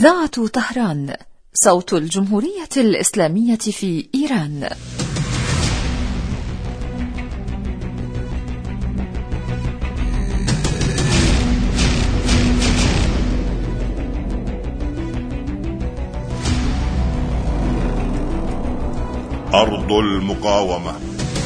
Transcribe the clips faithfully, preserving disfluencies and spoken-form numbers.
إذاعة طهران، صوت الجمهورية الإسلامية في إيران. أرض المقاومة.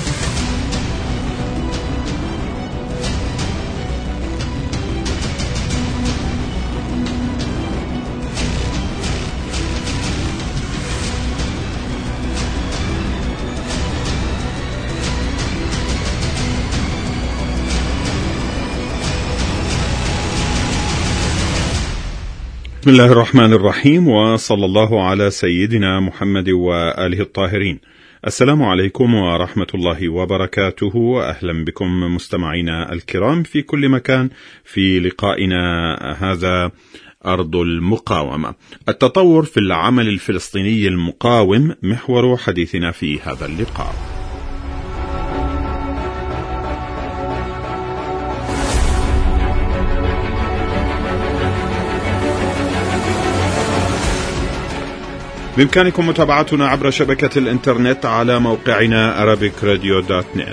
بسم الله الرحمن الرحيم، وصلى الله على سيدنا محمد وآله الطاهرين. السلام عليكم ورحمة الله وبركاته، وأهلا بكم مستمعينا الكرام في كل مكان في لقائنا هذا أرض المقاومة. التطور في العمل الفلسطيني المقاوم محور حديثنا في هذا اللقاء. بإمكانكم متابعتنا عبر شبكة الإنترنت على موقعنا arabic radio dot net.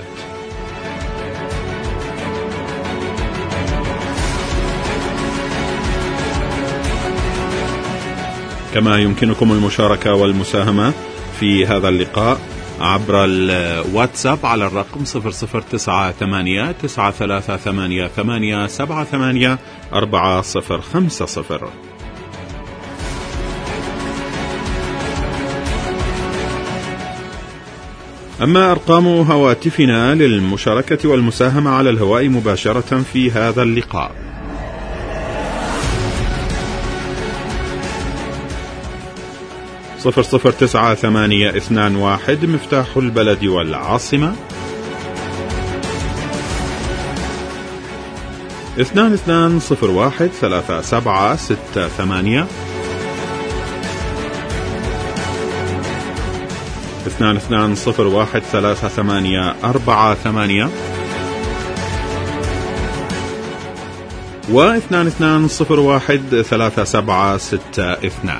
كما يمكنكم المشاركة والمساهمة في هذا اللقاء عبر الواتساب على الرقم صفر صفر تسعة ثمانية تسعة ثلاثة ثمانية ثمانية سبعة ثمانية أربعة صفر خمسة صفر. أما أرقام هواتفنا للمشاركة والمساهمة على الهواء مباشرة في هذا اللقاء: صفر صفر تسعة ثمانية اثنان واحد مفتاح البلد والعاصمة، اثنان اثنان صفر واحد ثلاثة سبعة ستة ثمانية، اثنان اثنان صفر واحد ثلاثة ثمانية أربعة ثمانية، واثنان اثنان صفر واحد ثلاثة سبعة ستة اثنان.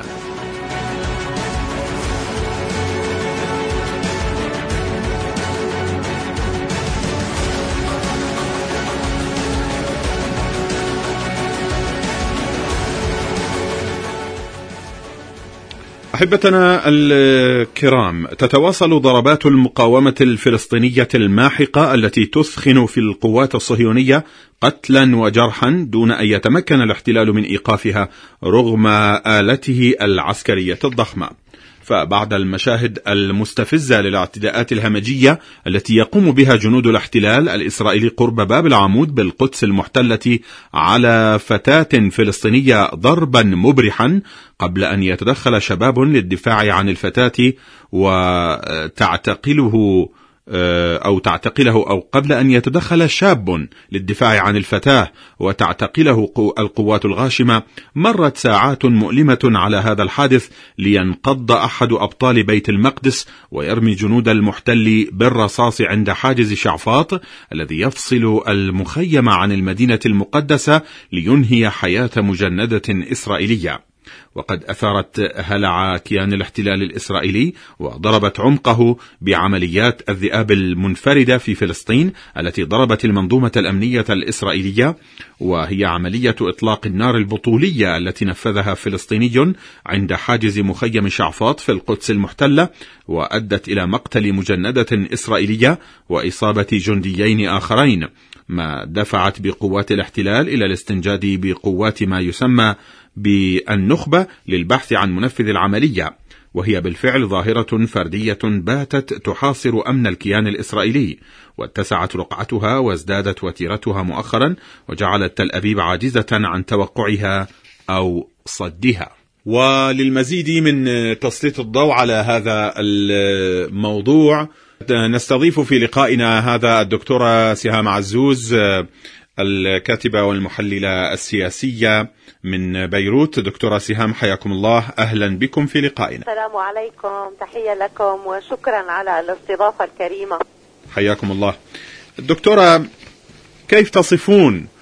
أحبتنا الكرام، تتواصل ضربات المقاومة الفلسطينية الماحقة التي تثخن في القوات الصهيونية قتلا وجرحا دون أن يتمكن الاحتلال من إيقافها رغم آلته العسكرية الضخمة. فبعد المشاهد المستفزة للاعتداءات الهمجية التي يقوم بها جنود الاحتلال الإسرائيلي قرب باب العمود بالقدس المحتلة على فتاة فلسطينية ضربا مبرحا قبل أن يتدخل شباب للدفاع عن الفتاة وتعتقله أو تعتقله أو قبل أن يتدخل شاب للدفاع عن الفتاة وتعتقله القوات الغاشمة، مرت ساعات مؤلمة على هذا الحادث لينقض أحد أبطال بيت المقدس ويرمي جنود المحتل بالرصاص عند حاجز شعفاط الذي يفصل المخيم عن المدينة المقدسة لينهي حياة مجندة إسرائيلية. وقد أثارت هلع كيان الاحتلال الإسرائيلي وضربت عمقه بعمليات الذئاب المنفردة في فلسطين التي ضربت المنظومة الأمنية الإسرائيلية، وهي عملية إطلاق النار البطولية التي نفذها فلسطيني عند حاجز مخيم شعفاط في القدس المحتلة، وأدت إلى مقتل مجندة إسرائيلية وإصابة جنديين آخرين، ما دفعت بقوات الاحتلال إلى الاستنجاد بقوات ما يسمى بالنخبة للبحث عن منفذ العملية، وهي بالفعل ظاهرة فردية باتت تحاصر أمن الكيان الإسرائيلي، واتسعت رقعتها وازدادت وتيرتها مؤخرا وجعلت تل أبيب عاجزة عن توقعها أو صدها. وللمزيد من تسليط الضوء على هذا الموضوع نستضيف في لقائنا هذا الدكتورة سهام عزوز، الكاتبة والمحللة السياسية من بيروت. دكتورة سهام، حياكم الله، أهلا بكم في لقائنا. السلام عليكم، تحية لكم وشكرا على الاستضافة الكريمة. حياكم الله. دكتورة، كيف تصفون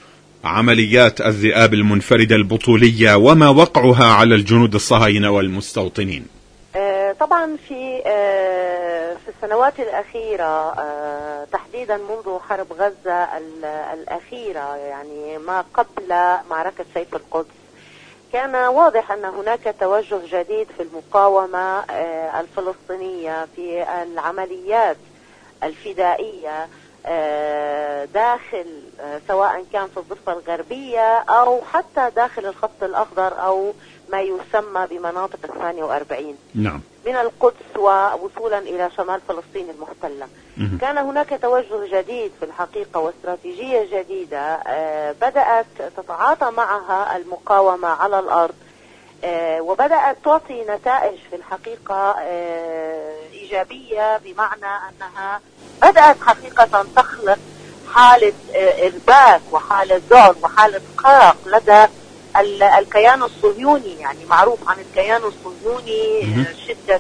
عمليات الذئاب المنفردة البطولية وما وقعها على الجنود الصهاينة والمستوطنين؟ طبعا في في السنوات الأخيرة تحديدا منذ حرب غزة الأخيرة، يعني ما قبل معركة سيف القدس، كان واضح أن هناك توجه جديد في المقاومة الفلسطينية في العمليات الفدائية داخل، سواء كان في الضفة الغربية أو حتى داخل الخط الأخضر أو ما يسمى بمناطق الثانية وأربعين. نعم. من القدس ووصولا إلى شمال فلسطين المحتلة. م- كان هناك توجه جديد في الحقيقة واستراتيجية جديدة بدأت تتعاطى معها المقاومة على الأرض، وبدأت تعطي نتائج في الحقيقة إيجابية، بمعنى أنها بدأت حقيقة تخلق حالة إرباك وحالة ذعر وحالة قلق لدى الكيان الصهيوني. يعني معروف عن الكيان الصهيوني شدة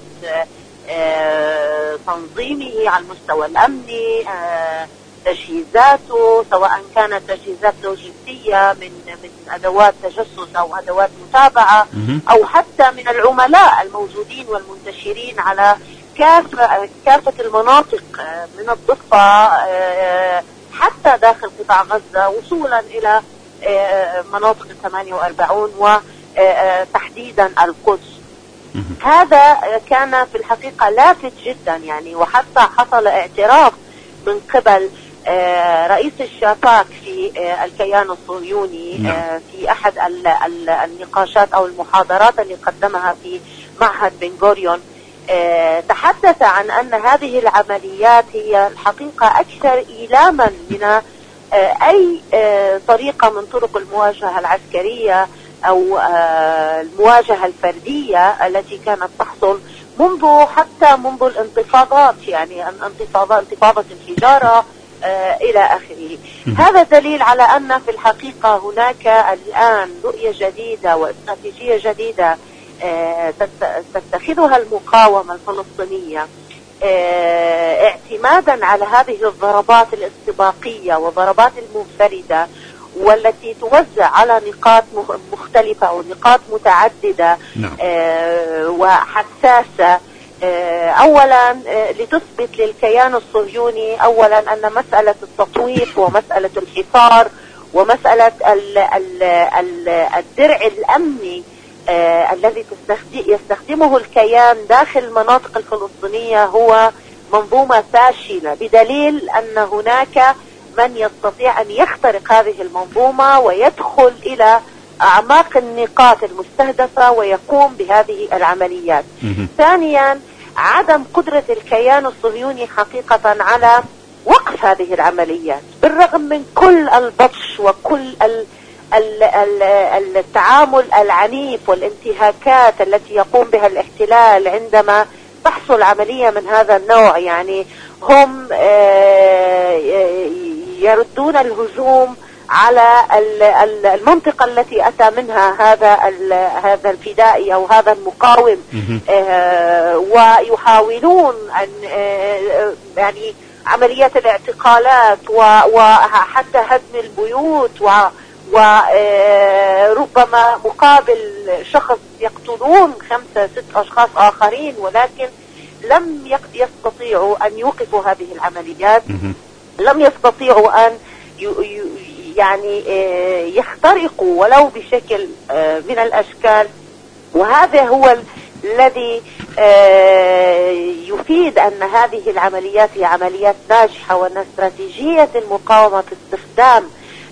تنظيمه على المستوى الأمني، تجهيزاته سواء كانت تجهيزات لوجستية من من أدوات تجسس أو أدوات متابعة، أو حتى من العملاء الموجودين والمنتشرين على كافة كافة المناطق من الضفة حتى داخل قطاع غزة، وصولا إلى مناطق الثمانية وأربعون وتحديدا القدس. هذا كان في الحقيقة لافت جدا، يعني وحتى حصل اعتراف من قبل رئيس الشاباك في الكيان الصهيوني في أحد النقاشات أو المحاضرات اللي قدمها في معهد بن غوريون. تحدث عن أن هذه العمليات هي الحقيقة أكثر إيلاما من أي طريقة من طرق المواجهة العسكرية أو المواجهة الفردية التي كانت تحصل منذ حتى منذ الانتفاضات، يعني انتفاضة انتفاضة الحجارة إلى آخره. هذا دليل على أن في الحقيقة هناك الآن رؤية جديدة واستراتيجية جديدة تتخذها المقاومة الفلسطينية اعتمادا على هذه الضربات الاستباقية والضربات المنفردة، والتي توزع على نقاط مختلفة أو نقاط متعددة. نعم. وحساسة. أولا لتثبت للكيان الصهيوني أولا أن مسألة التطويف ومسألة الحصار ومسألة ال ال ال الدرع الأمني آه الذي يستخدمه الكيان داخل المناطق الفلسطينية هو منظومة فاشلة، بدليل أن هناك من يستطيع أن يخترق هذه المنظومة ويدخل إلى أعماق النقاط المستهدفة ويقوم بهذه العمليات. ثانيا عدم قدرة الكيان الصهيوني حقيقة على وقف هذه العمليات، بالرغم من كل البطش وكل ال التعامل العنيف والانتهاكات التي يقوم بها الاحتلال عندما تحصل عملية من هذا النوع. يعني هم يردون الهجوم على المنطقة التي أتى منها هذا هذا الفدائي أو هذا المقاوم، ويحاولون أن يعني عمليات الاعتقالات وحتى هدم البيوت و وربما مقابل شخص يقتلون خمسة ست أشخاص آخرين، ولكن لم يستطيعوا أن يوقفوا هذه العمليات، لم يستطيعوا أن يعني يخترقوا ولو بشكل من الأشكال. وهذا هو الذي يفيد أن هذه العمليات هي عمليات ناجحة، وأن استراتيجية المقاومة في استخدام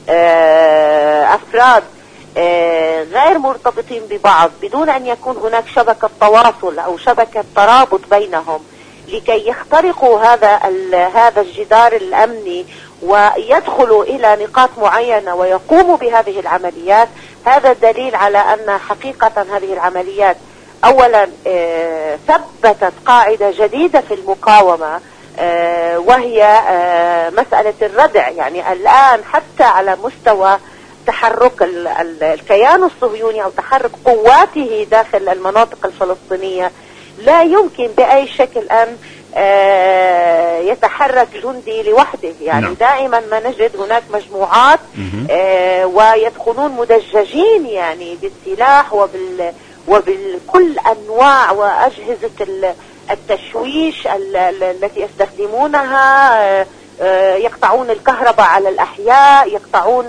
أفراد غير مرتبطين ببعض بدون أن يكون هناك شبكة تواصل أو شبكة ترابط بينهم لكي يخترقوا هذا هذا الجدار الأمني ويدخلوا إلى نقاط معينة ويقوموا بهذه العمليات. هذا دليل على أن حقيقة هذه العمليات أولا ثبتت قاعدة جديدة في المقاومة، وهي مسألة الردع. يعني الآن حتى على مستوى تحرك الكيان الصهيوني أو تحرك قواته داخل المناطق الفلسطينية لا يمكن بأي شكل أن آه يتحرك جندي لوحده، يعني نعم. دائما ما نجد هناك مجموعات آه ويدخلون مدججين يعني بالسلاح وبال وبكل أنواع وأجهزة التشويش التي يستخدمونها. آه آه يقطعون الكهرباء على الأحياء، يقطعون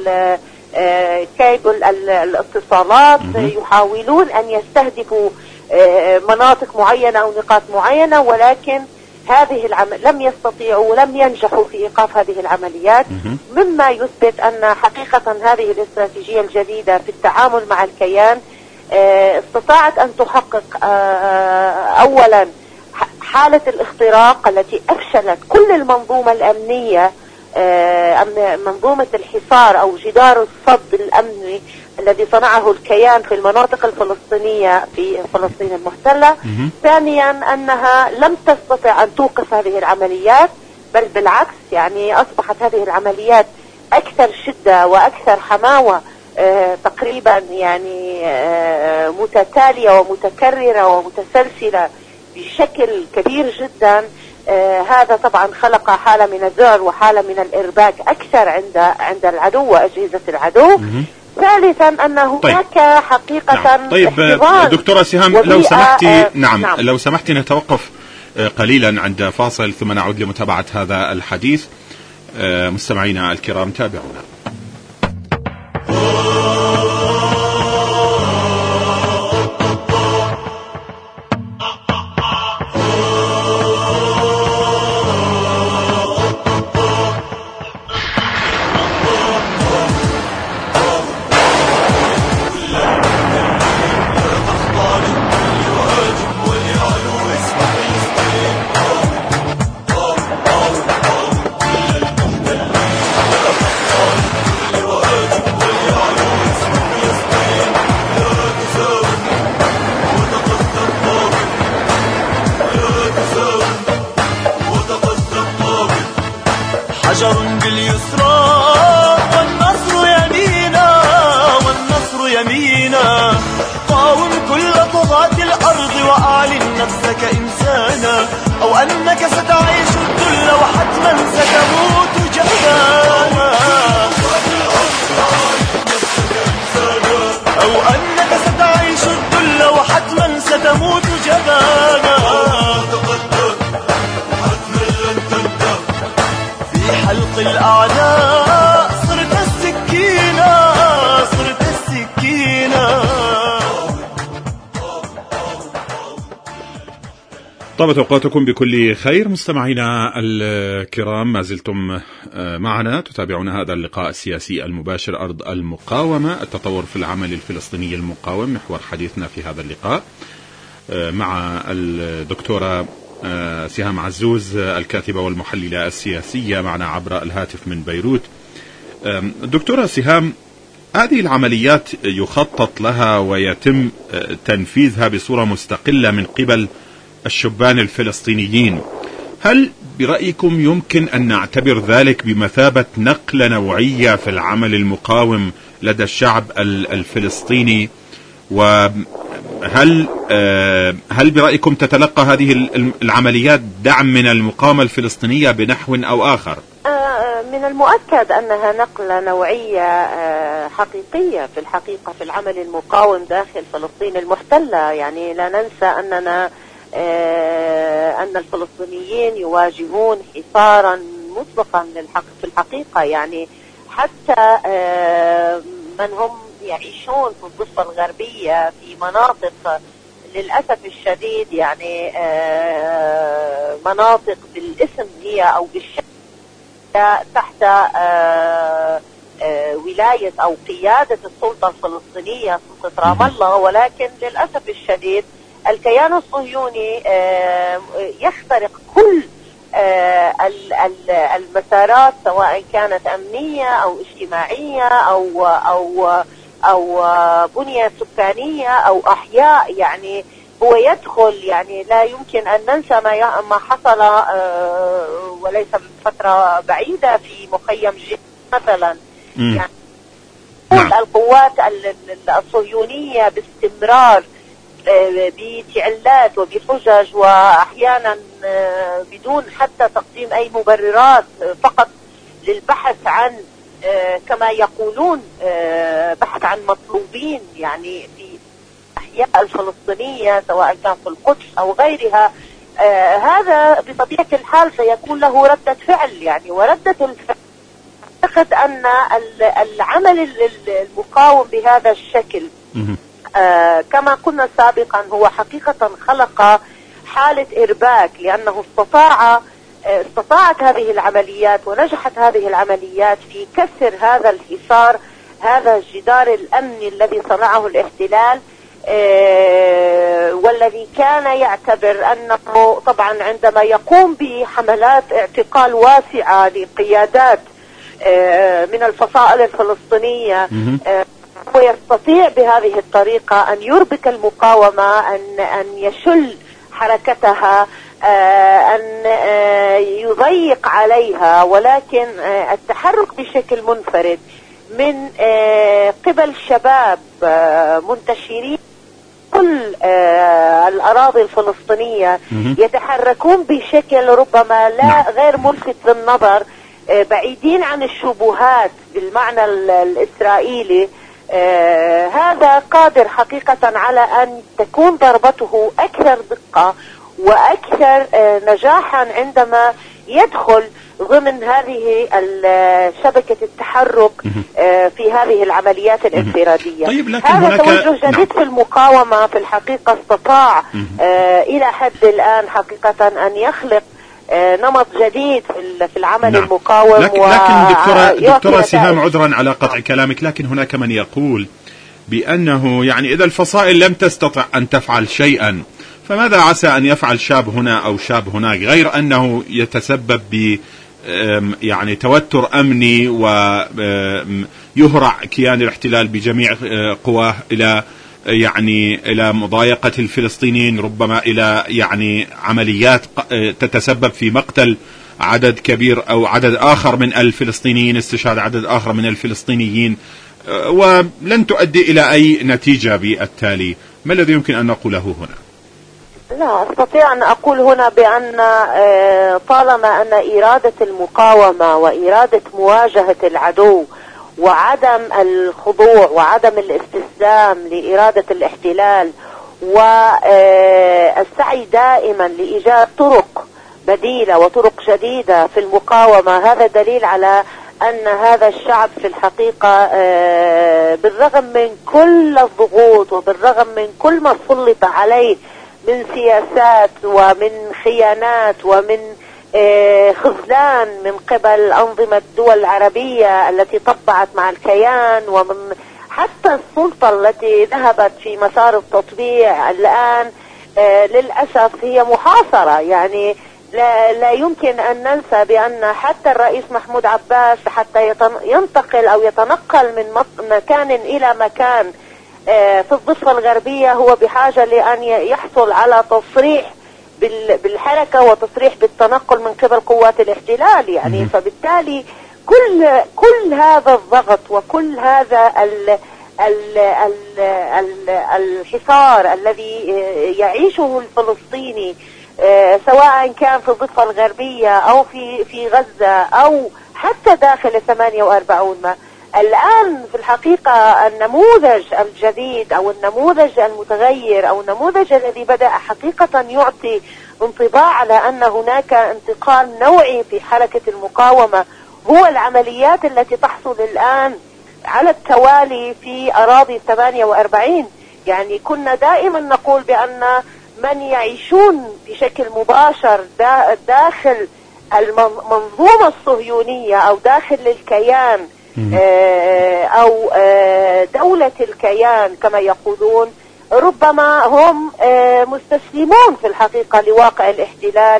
كيبل الاتصالات، يحاولون أن يستهدفوا مناطق معينة أو نقاط معينة، ولكن هذه العمل لم يستطيعوا ولم ينجحوا في إيقاف هذه العمليات، مما يثبت أن حقيقة هذه الاستراتيجية الجديدة في التعامل مع الكيان استطاعت أن تحقق أولا حالة الاختراق التي أفشلت كل المنظومة الأمنية، منظومة الحصار أو جدار الصد الأمني الذي صنعه الكيان في المناطق الفلسطينية في فلسطين المحتلة. ثانيا أنها لم تستطع أن توقف هذه العمليات، بل بالعكس يعني أصبحت هذه العمليات أكثر شدة وأكثر حماوة، آه تقريبا يعني آه متتالية ومتكررة ومتسلسلة بشكل كبير جدا. آه هذا طبعا خلق حالة من الذعر وحالة من الإرباك أكثر عند عند العدو وأجهزة العدو. ثالثا أن هناك طيب. حقيقة نعم. طيب دكتورة سهام لو سمحتي آه نعم, نعم لو سمحتي نتوقف آه قليلا عند فاصل ثم نعود لمتابعة هذا الحديث. آه مستمعينا الكرام تابعونا. حجر باليسرى والنصر يمينا والنصر يمينا، قاوم كل طغاة الأرض وأعلن نفسك إنسانا، أو أنك ستعيش الذل وحتما ستموت جبانا، أو أنك ستعيش الذل وحتما ستموت جبانا. حلق الأعداء صرت السكينة صرت السكينة. طابت أوقاتكم بكل خير مستمعينا الكرام، ما زلتم معنا تتابعون هذا اللقاء السياسي المباشر أرض المقاومة، التطور في العمل الفلسطيني المقاوم، محور حديثنا في هذا اللقاء مع الدكتورة سهام عزوز الكاتبة والمحللة السياسية معنا عبر الهاتف من بيروت. دكتورة سهام، هذه العمليات يخطط لها ويتم تنفيذها بصورة مستقلة من قبل الشبان الفلسطينيين، هل برأيكم يمكن أن نعتبر ذلك بمثابة نقلة نوعية في العمل المقاوم لدى الشعب الفلسطيني؟ وهل هل برأيكم تتلقى هذه العمليات دعم من المقاومة الفلسطينية بنحو أو آخر؟ من المؤكد أنها نقلة نوعية حقيقية في الحقيقة في العمل المقاوم داخل فلسطين المحتلة. يعني لا ننسى أننا أن الفلسطينيين يواجهون حصارا مسبقا في الحقيقة، يعني حتى من هم يعيشون في الضفة الغربية في مناطق للأسف الشديد يعني مناطق بالاسم هي أو بالشكل تحت ولاية أو قيادة السلطة الفلسطينية سلطة رام الله، ولكن للأسف الشديد الكيان الصهيوني يخترق كل المسارات سواء كانت أمنية أو اجتماعية أو أو أو بنية سكانية أو أحياء. يعني هو يدخل، يعني لا يمكن أن ننسى ما ما حصل وليس من فترة بعيدة في مخيم جد مثلا. يعني القوات الصهيونية باستمرار بتعلات وبحجج، وأحيانا بدون حتى تقديم أي مبررات، فقط للبحث عن كما يقولون بحث عن مطلوبين يعني في الأحياء الفلسطينية سواء كان في القدس أو غيرها. هذا بطبيعة الحال سيكون له ردة فعل يعني، وردة الفعل أعتقد أن العمل المقاوم بهذا الشكل آه كما قلنا سابقا هو حقيقة خلق حالة إرباك، لأنه استطاع آه استطاعت هذه العمليات ونجحت هذه العمليات في كسر هذا الحصار، هذا الجدار الأمني الذي صنعه الاحتلال، آه والذي كان يعتبر أنه طبعا عندما يقوم بحملات اعتقال واسعة لقيادات آه من الفصائل الفلسطينية، آه ويستطيع بهذه الطريقة أن يربك المقاومة، أن أن يشل حركتها، أن يضيق عليها، ولكن التحرك بشكل منفرد من قبل شباب منتشرين كل الأراضي الفلسطينية يتحركون بشكل ربما لا غير ملفت للنظر، بعيدين عن الشبهات بالمعنى الإسرائيلي. آه هذا قادر حقيقة على أن تكون ضربته أكثر دقة وأكثر آه نجاحا عندما يدخل ضمن هذه شبكة التحرك آه في هذه العمليات الانفرادية. طيب، لكن هذا هناك توجه جديد نعم. في المقاومة في الحقيقة استطاع آه إلى حد الآن حقيقة أن يخلق آه نمط جديد في العمل نعم. المقاوم. لكن, لكن دكتورة, دكتورة سهام، عذرا على قطع كلامك، لكن هناك من يقول بأنه يعني إذا الفصائل لم تستطع أن تفعل شيئا، فماذا عسى أن يفعل شاب هنا أو شاب هناك، غير أنه يتسبب ب يعني توتر أمني ويهرع كيان الاحتلال بجميع قواه إلى يعني إلى مضايقة الفلسطينيين، ربما إلى يعني عمليات تتسبب في مقتل عدد كبير أو عدد آخر من الفلسطينيين، استشهاد عدد آخر من الفلسطينيين، ولن تؤدي إلى أي نتيجة بالتالي. ما الذي يمكن أن نقوله هنا؟ لا أستطيع أن أقول هنا بأن طالما أن إرادة المقاومة وإرادة مواجهة العدو وعدم الخضوع وعدم الاستسلام لإرادة الاحتلال والسعي دائما لإيجاد طرق بديلة وطرق جديدة في المقاومة، هذا دليل على أن هذا الشعب في الحقيقة بالرغم من كل الضغوط وبالرغم من كل ما سلط عليه من سياسات ومن خيانات ومن خذلان من قبل أنظمة الدول العربية التي طبعت مع الكيان، ومن حتى السلطة التي ذهبت في مسار التطبيع الآن للأسف هي محاصرة. يعني لا, لا يمكن أن ننسى بأن حتى الرئيس محمود عباس حتى ينتقل أو يتنقل من مكان إلى مكان في الضفة الغربية هو بحاجة لأن يحصل على تصريح بالحركة وتصريح بالتنقل من قبل قوات الاحتلال. يعني فبالتالي كل كل هذا الضغط وكل هذا ال ال ال ال الحصار الذي يعيشه الفلسطيني سواء كان في الضفة الغربية أو في في غزة أو حتى داخل ثمانية وأربعين، ما الآن في الحقيقة النموذج الجديد أو النموذج المتغير أو النموذج الذي بدأ حقيقة يعطي انطباع على أن هناك انتقال نوعي في حركة المقاومة هو العمليات التي تحصل الآن على التوالي في أراضي ثمانية وأربعين. يعني كنا دائما نقول بأن من يعيشون بشكل مباشر داخل المنظومة الصهيونية أو داخل الكيان أو دولة الكيان كما يقولون، ربما هم مستسلمون في الحقيقة لواقع الاحتلال،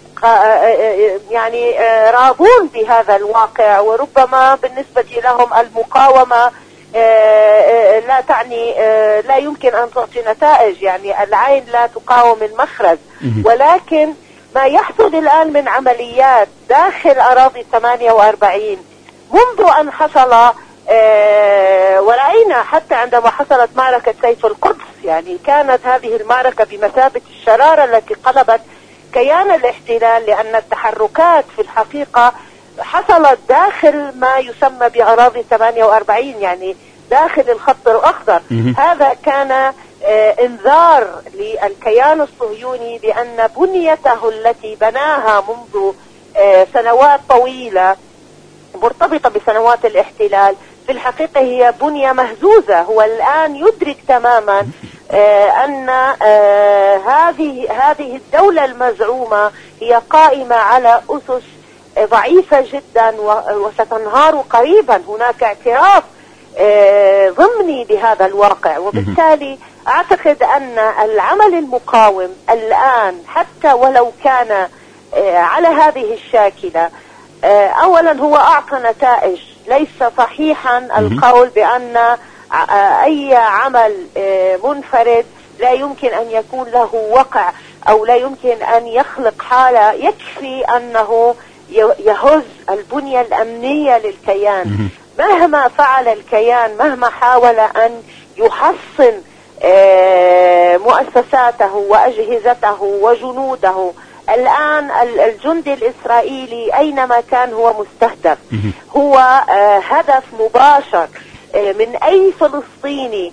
يعني راضون بهذا الواقع، وربما بالنسبة لهم المقاومة لا تعني لا يمكن أن تعطي نتائج، يعني العين لا تقاوم المخرج. ولكن ما يحصل الآن من عمليات داخل أراضي ثمانية وأربعين منذ أن حصل ورأينا حتى عندما حصلت معركة سيف القدس، يعني كانت هذه المعركة بمثابة الشرارة التي قلبت كيان الاحتلال، لأن التحركات في الحقيقة حصلت داخل ما يسمى بأراضي ثمانية وأربعين، يعني داخل الخط الأخضر. هذا كان انذار للكيان الصهيوني بأن بنيته التي بناها منذ سنوات طويلة مرتبطة بسنوات الاحتلال في الحقيقة هي بنية مهزوزة. هو الآن يدرك تماما أن هذه هذه الدولة المزعومة هي قائمة على أسس ضعيفة جدا وستنهار قريبا. هناك اعتراف ضمني بهذا الواقع، وبالتالي أعتقد أن العمل المقاوم الآن حتى ولو كان على هذه الشاكلة، أولا هو أعطى نتائج. ليس صحيحا القول بأن أي عمل منفرد لا يمكن أن يكون له وقع أو لا يمكن أن يخلق حالة يكفي أنه يهز البنية الأمنية للكيان. مهما فعل الكيان، مهما حاول أن يحصن مؤسساته وأجهزته وجنوده، الآن الجندي الإسرائيلي أينما كان هو مستهدف، هو هدف مباشر من أي فلسطيني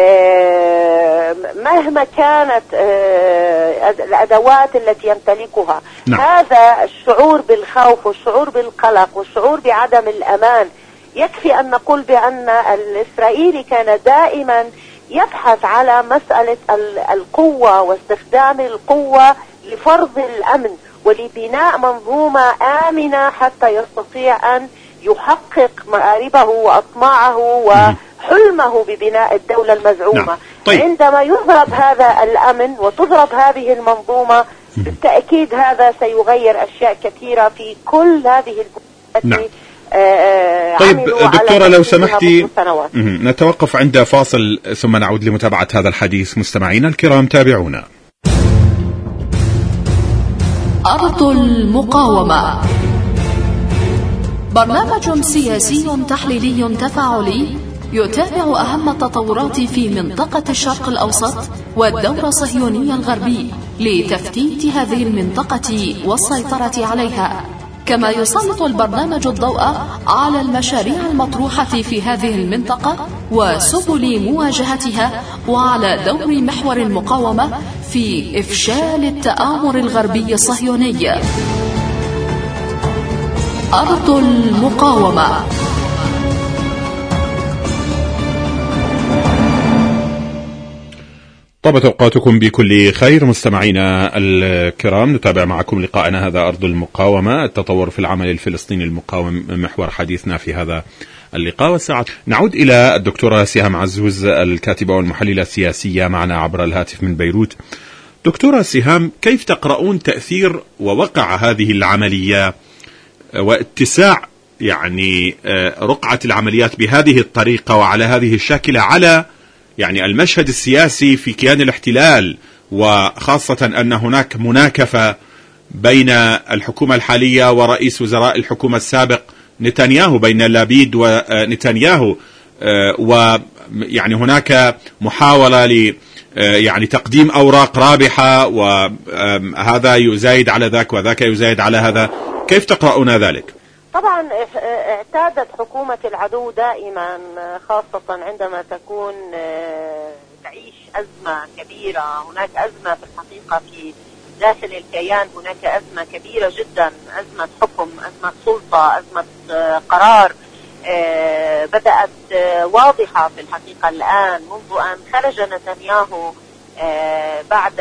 مهما كانت الأدوات التي يمتلكها. نعم. هذا الشعور بالخوف والشعور بالقلق والشعور بعدم الأمان يكفي أن نقول بأن الإسرائيلي كان دائما يبحث على مسألة القوة واستخدام القوة لفرض الأمن ولبناء منظومة آمنة حتى يستطيع أن يحقق مآربه وأطماعه وحلمه ببناء الدولة المزعومة. نعم. طيب. عندما يضرب هذا الأمن وتضرب هذه المنظومة بالتأكيد هذا سيغير أشياء كثيرة في كل هذه البلاد. نعم. آه طيب دكتورة لو سمحتي نتوقف عند فاصل ثم نعود لمتابعة هذا الحديث. مستمعينا الكرام تابعونا. أرض المقاومة، برنامج سياسي تحليلي تفاعلي يتابع أهم التطورات في منطقة الشرق الأوسط والدور الصهيوني الغربي لتفتيت هذه المنطقة والسيطرة عليها، كما يسلط البرنامج الضوء على المشاريع المطروحة في هذه المنطقة وسبل مواجهتها، وعلى دور محور المقاومة في إفشال التآمر الغربي الصهيوني. أرض المقاومة. طابت أوقاتكم بكل خير مستمعينا الكرام، نتابع معكم لقاءنا هذا أرض المقاومة، التطور في العمل الفلسطيني المقاوم محور حديثنا في هذا اللقاء والساعة. نعود إلى الدكتورة سهام عزوز الكاتبة والمحللة السياسية معنا عبر الهاتف من بيروت. دكتورة سهام، كيف تقرؤون تأثير ووقع هذه العملية واتساع يعني رقعة العمليات بهذه الطريقة وعلى هذه الشاكلة على يعني المشهد السياسي في كيان الاحتلال، وخاصة أن هناك مناكفة بين الحكومة الحالية ورئيس وزراء الحكومة السابق نتنياهو، بين لابيد ونتنياهو، ويعني هناك محاولة ل يعني تقديم أوراق رابحة، وهذا يزايد على ذاك وذاك يزايد على هذا. كيف تقرؤون ذلك؟ طبعا اعتادت حكومة العدو دائما، خاصة عندما تكون تعيش أزمة كبيرة. هناك أزمة في الحقيقة في داخل الكيان، هناك أزمة كبيرة جدا، أزمة حكم، أزمة سلطة، أزمة قرار بدأت واضحة في الحقيقة الآن منذ أن خرج نتنياهو بعد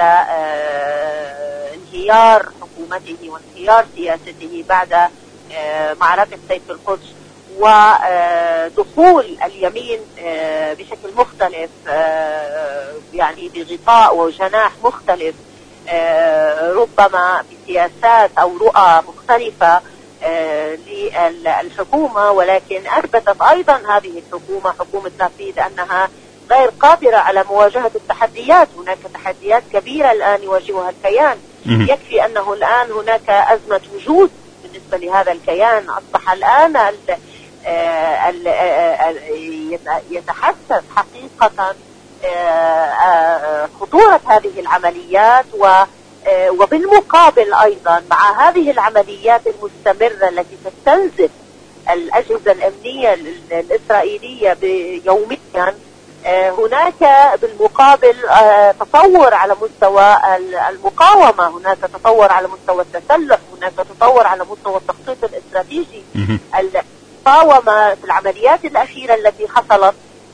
انهيار حكومته وانهيار سياسته بعد معركة سيف القدس، ودخول اليمين بشكل مختلف، يعني بغطاء وجناح مختلف، ربما بسياسات أو رؤى مختلفة للحكومة، ولكن أثبتت أيضا هذه الحكومة حكومة لابيد أنها غير قادرة على مواجهة التحديات. هناك تحديات كبيرة الآن يواجهها الكيان. يكفي أنه الآن هناك أزمة وجود بالنسبة لهذا الكيان. أصبح الآن يتحسس حقيقة خطورة هذه العمليات، وبالمقابل أيضا مع هذه العمليات المستمرة التي تستنزف الأجهزة الأمنية الإسرائيلية يوميا، هناك بالمقابل تطور على مستوى المقاومة، هناك تطور على مستوى التسلح، هناك تطور على مستوى التخطيط الاستراتيجي. المقاومة في العمليات الأخيرة التي حصلت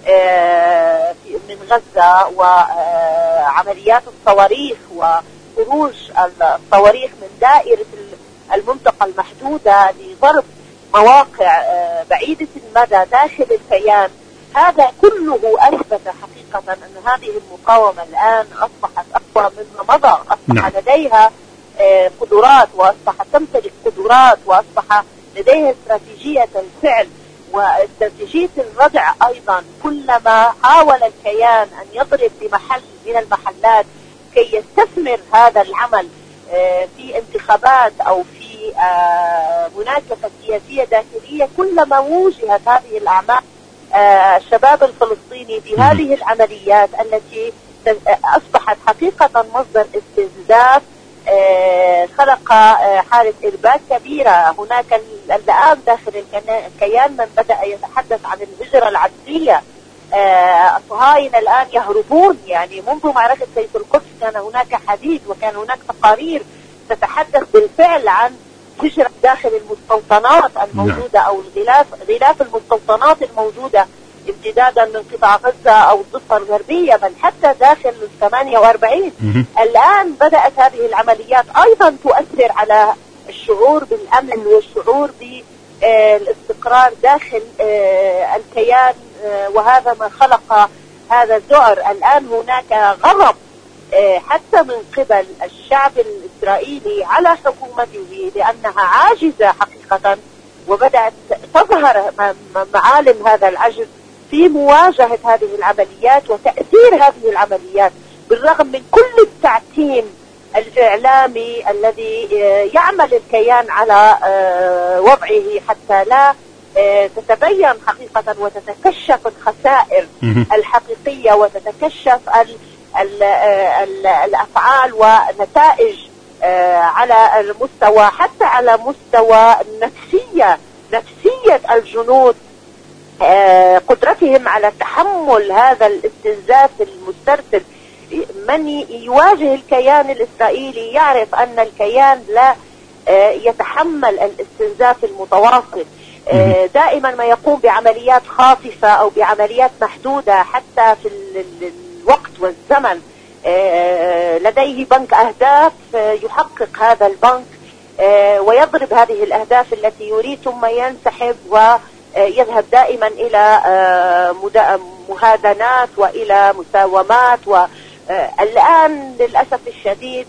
من غزة وعمليات الصواريخ وخروج الصواريخ من دائرة المنطقة المحدودة لضرب مواقع بعيدة المدى داخل الكيان، هذا كله أثبت حقيقة أن هذه المقاومة الآن أصبحت أقوى مما مضى، أصبح لديها قدرات، وأصبحت تمتلك قدرات، وأصبح لديها استراتيجية الفعل واستراتيجية الردع أيضا. كلما حاول الكيان أن يضرب بمحل من المحلات كي يستثمر هذا العمل في انتخابات أو في مناكفة سياسية داخلية، كلما وجهت هذه الأعمال الشباب الفلسطيني في هذه العمليات التي أصبحت حقيقة مصدر استنزاف، خلق حالة إرباك كبيرة. هناك الآن داخل الكيان من بدأ يتحدث عن الهجرة العدلية، الصهاينة الآن يهربون. يعني منذ معركة سيف القدس كان هناك حديث وكان هناك تقارير تتحدث بالفعل عن هجرة داخل المستوطنات الموجودة أو الغلاف غلاف المستوطنات الموجودة امتدادا من قطاع غزة أو الضفة الغربية، بل حتى داخل الثمانية وأربعين. الآن بدأت هذه العمليات أيضا تؤثر على الشعور بالأمن والشعور بالاستقرار داخل الكيان، وهذا ما خلق هذا الذعر. الآن هناك غضب حتى من قبل الشعب الإسرائيلي على حكومته لأنها عاجزة حقيقة، وبدأت تظهر معالم هذا العجز في مواجهة هذه العمليات وتأثير هذه العمليات، بالرغم من كل التعتيم الإعلامي الذي يعمل الكيان على وضعه حتى لا تتبين حقيقة وتتكشف الخسائر الحقيقية وتتكشف ال ال ال الأفعال ونتائج على المستوى، حتى على مستوى النفسية، نفسية الجنود، قدرتهم على تحمل هذا الاستنزاف المسترسل. من يواجه الكيان الإسرائيلي يعرف أن الكيان لا يتحمل الاستنزاف المتواصل، دائما ما يقوم بعمليات خاطفة أو بعمليات محدودة حتى في الوقت والزمن. لديه بنك أهداف يحقق هذا البنك ويضرب هذه الأهداف التي يريد، ثم ينسحب ويذهب دائما إلى مهادنات وإلى مساومات. والآن للأسف الشديد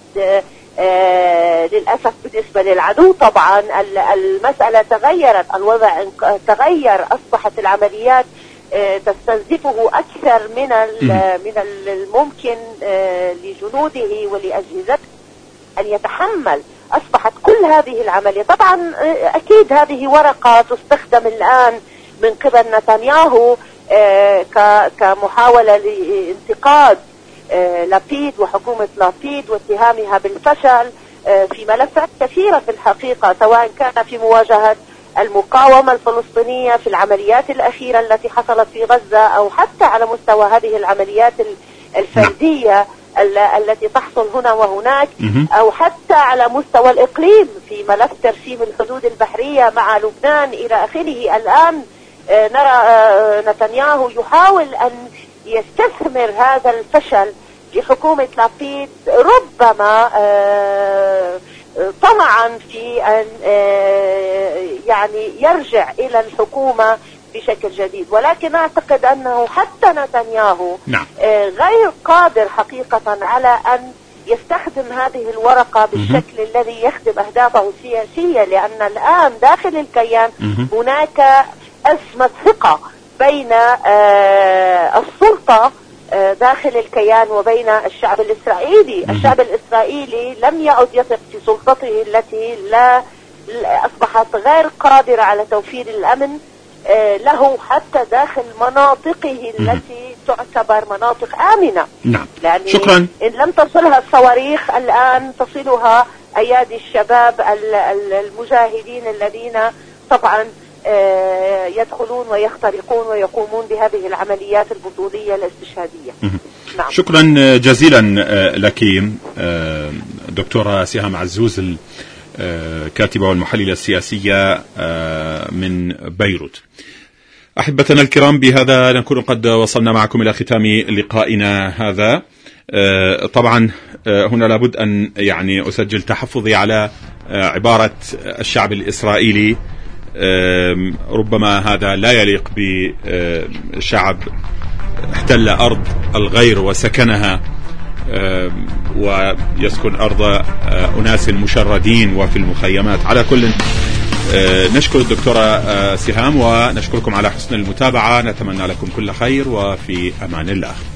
للأسف بالنسبة للعدو طبعا المسألة تغيرت، الوضع تغير، أصبحت العمليات تستنزفه أكثر من من الممكن لجنوده ولأجهزته أن يتحمل. أصبحت كل هذه العملية طبعا أكيد هذه ورقة تستخدم الآن من قبل نتنياهو كمحاولة لانتقاد لابيد وحكومة لابيد واتهامها بالفشل في ملفات كثيرة في الحقيقة، سواء كان في مواجهة المقاومة الفلسطينية في العمليات الأخيرة التي حصلت في غزة، أو حتى على مستوى هذه العمليات الفردية التي تحصل هنا وهناك، أو حتى على مستوى الإقليم في ملف ترسيم الحدود البحرية مع لبنان إلى آخره. الآن نرى نتنياهو يحاول أن يستثمر هذا الفشل لحكومة لابيد، ربما طمعا في أن يعني يرجع إلى الحكومة بشكل جديد. ولكن أعتقد أنه حتى نتنياهو نعم. غير قادر حقيقة على أن يستخدم هذه الورقة بالشكل الذي يخدم أهدافه السياسية، لأن الآن داخل الكيان هناك أزمة ثقة بين السلطة داخل الكيان وبين الشعب الإسرائيلي. الشعب الإسرائيلي لم يعد يثق في سلطته التي لا أصبحت غير قادرة على توفير الأمن له حتى داخل مناطقه التي تعتبر مناطق آمنة. نعم. يعني شكرا. إن لم تصلها الصواريخ الآن تصلها أيادي الشباب المجاهدين الذين طبعا يدخلون ويخترقون ويقومون بهذه العمليات البطولية الاستشهادية. نعم. شكرا جزيلا لك دكتورة سهام عزوز، الكاتبة والمحللة السياسية من بيروت. أحبتنا الكرام، بهذا نكون قد وصلنا معكم إلى ختام لقائنا هذا. طبعا هنا لابد أن يعني أسجل تحفظي على عبارة الشعب الإسرائيلي، ربما هذا لا يليق بشعب احتل أرض الغير وسكنها ويسكن أرض أناس مشردين وفي المخيمات. على كل نشكر الدكتورة سهام ونشكركم على حسن المتابعة، نتمنى لكم كل خير وفي أمان الله.